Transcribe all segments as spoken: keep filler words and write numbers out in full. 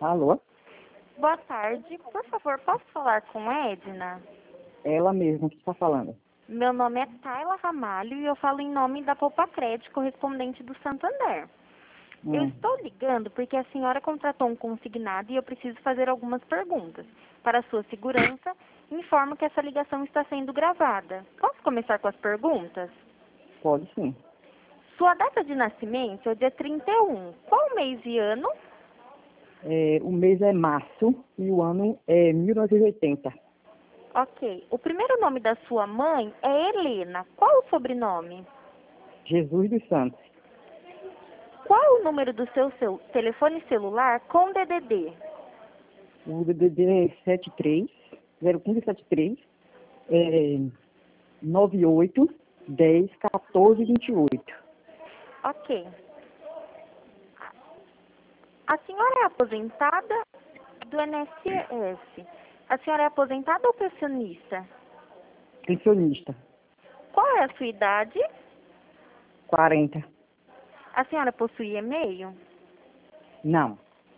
Alô? Boa tarde. Por favor, posso falar com Edna? Ela mesma que está falando. Meu nome é Tayla Ramalho e eu falo em nome da Poupa Crédito, correspondente do Santander. Eu Hum, estou ligando porque a senhora contratou um consignado e eu preciso fazer algumas perguntas. Para sua segurança, informo que essa ligação está sendo gravada. Posso começar com as perguntas? pode sim. Sua data de nascimento é o dia trinta e um. Qual mês e ano? É, o mês é março e o ano é mil novecentos e oitenta. Ok. O primeiro nome da sua mãe é Helena. Qual o sobrenome? Jesus dos Santos. Qual o número do seu cel- telefone celular com D D D? O D D D é sete três zero um cinco sete três é, nove oito dez quatorze vinte e oito. Ok. A senhora é aposentada do I N S S. A senhora é aposentada ou pensionista? Pensionista. Qual é a sua idade? quarenta. A senhora possui e-mail? Não.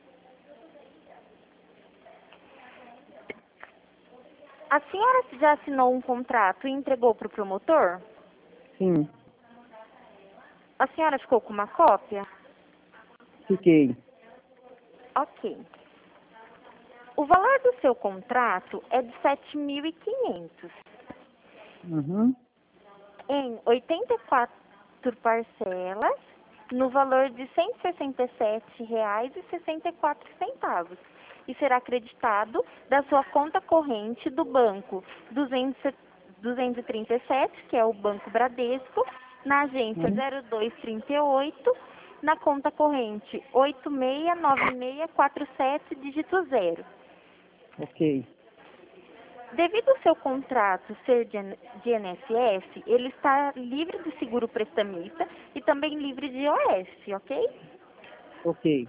A senhora já assinou um contrato e entregou para o promotor? Sim. A senhora ficou com uma cópia? Fiquei. Ok. O valor do seu contrato é de sete mil e quinhentos. Uhum. Em oitenta e quatro parcelas, no valor de cento e sessenta e sete reais e sessenta e quatro centavos. E será acreditado da sua conta corrente do banco duzentos e trinta e sete, que é o Banco Bradesco, na agência Uhum. zero dois trinta e oito, na conta corrente oito seis nove seis quatro sete, dígito zero. Ok. Devido ao seu contrato ser de I N S S, ele está livre de seguro prestamista e também livre de I O S, ok? Ok.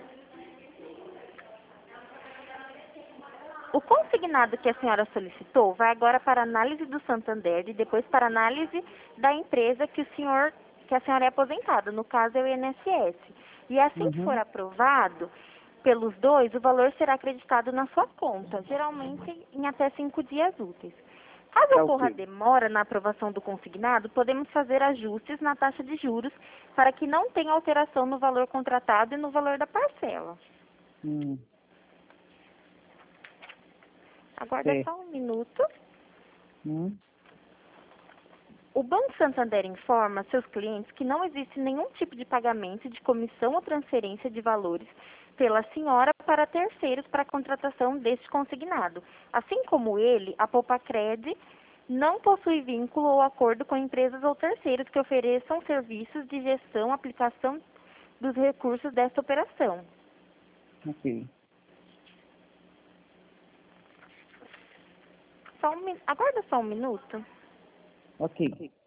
O consignado que a senhora solicitou vai agora para análise do Santander e depois para análise da empresa que o senhor, que a senhora é aposentada, no caso é o I N S S. E assim que for Uhum. aprovado pelos dois, o valor será acreditado na sua conta, geralmente em até cinco dias úteis. Caso Tá ocorra ok. demora na aprovação do consignado, podemos fazer ajustes na taxa de juros para que não tenha alteração no valor contratado e no valor da parcela. Hum, Aguarda certo. só um minuto. Hum, O Banco Santander informa seus clientes que não existe nenhum tipo de pagamento de comissão ou transferência de valores pela senhora para terceiros para a contratação deste consignado. Assim como ele, a Poupacred não possui vínculo ou acordo com empresas ou terceiros que ofereçam serviços de gestão, aplicação dos recursos desta operação. ok. Só um, min- aguarda só um minuto. Ok.